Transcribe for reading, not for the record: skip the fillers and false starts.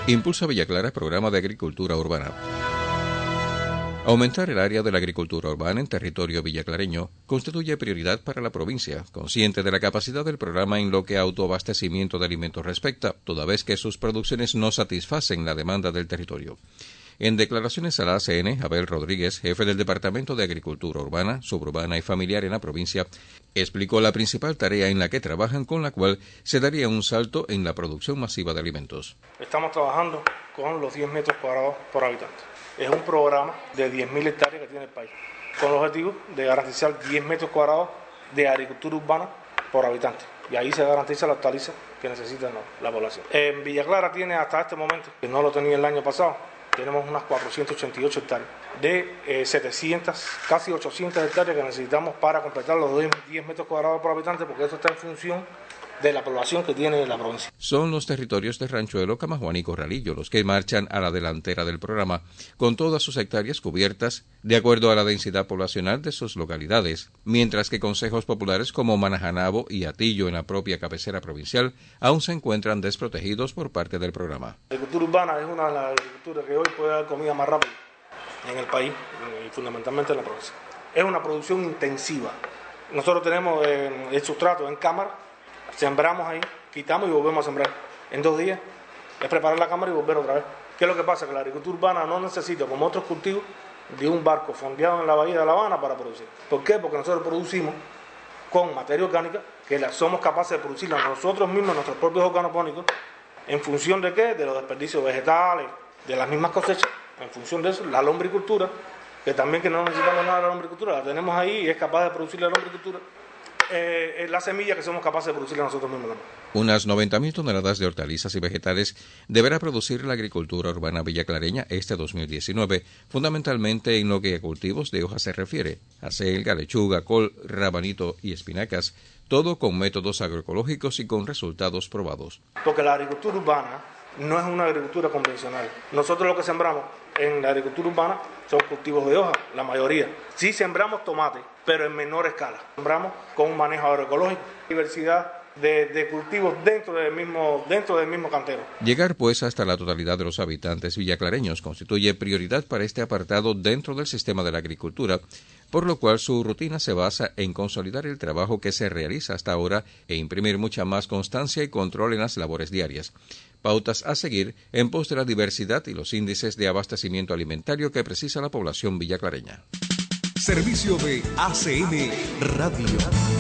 Impulsa Villa Clara programa de agricultura urbana. Aumentar el área de la agricultura urbana en territorio villaclareño constituye prioridad para la provincia, consciente de la capacidad del programa en lo que a autoabastecimiento de alimentos respecta, toda vez que sus producciones no satisfacen la demanda del territorio. En declaraciones a la ACN, Abel Rodríguez, jefe del Departamento de Agricultura Urbana, Suburbana y Familiar en la provincia, explicó la principal tarea en la que trabajan, con la cual se daría un salto en la producción masiva de alimentos. Estamos trabajando con los 10 metros cuadrados por habitante. Es un programa de 10.000 hectáreas que tiene el país, con el objetivo de garantizar 10 metros cuadrados de agricultura urbana por habitante. Y ahí se garantiza la hortaliza que necesita la población. En Villa Clara tiene hasta este momento, que no lo tenía el año pasado, tenemos unas 488 hectáreas de 700, casi 800 hectáreas que necesitamos para completar los 10 metros cuadrados por habitante, porque esto está en función de la población que tiene la provincia. Son los territorios de Ranchuelo, Camajuán y Corralillo los que marchan a la delantera del programa, con todas sus hectáreas cubiertas de acuerdo a la densidad poblacional de sus localidades, mientras que consejos populares como Manajanabo y Atillo en la propia cabecera provincial aún se encuentran desprotegidos por parte del programa. La agricultura urbana es una de las agriculturas que hoy puede dar comida más rápido en el país y fundamentalmente en la provincia. Es una producción intensiva. Nosotros tenemos el sustrato en cámara. Sembramos ahí, quitamos y volvemos a sembrar. En 2 días es preparar la cámara y volver otra vez. ¿Qué es lo que pasa? Que la agricultura urbana no necesita, como otros cultivos, de un barco fondeado en la bahía de La Habana para producir. ¿Por qué? Porque nosotros producimos con materia orgánica, que la somos capaces de producirla nosotros mismos, nuestros propios organopónicos, en función de qué, de los desperdicios vegetales, de las mismas cosechas. En función de eso, la lombricultura, que también que no necesitamos nada de la lombricultura, la tenemos ahí y es capaz de producir la lombricultura. La semilla que somos capaces de producirla nosotros mismos también. Unas 90.000 toneladas de hortalizas y vegetales deberá producir la agricultura urbana villaclareña este 2019, fundamentalmente en lo que a cultivos de hoja se refiere: acelga, lechuga, col, rabanito y espinacas, todo con métodos agroecológicos y con resultados probados. Porque la agricultura urbana no es una agricultura convencional. Nosotros lo que sembramos en la agricultura urbana son cultivos de hoja, la mayoría. Sí sembramos tomate, pero en menor escala. Sembramos con un manejo agroecológico, diversidad de cultivos dentro del mismo cantero. Llegar pues hasta la totalidad de los habitantes villaclareños constituye prioridad para este apartado dentro del sistema de la agricultura, por lo cual su rutina se basa en consolidar el trabajo que se realiza hasta ahora e imprimir mucha más constancia y control en las labores diarias. Pautas a seguir en pos de la diversidad y los índices de abastecimiento alimentario que precisa la población villaclareña. Servicio de ACN Radio.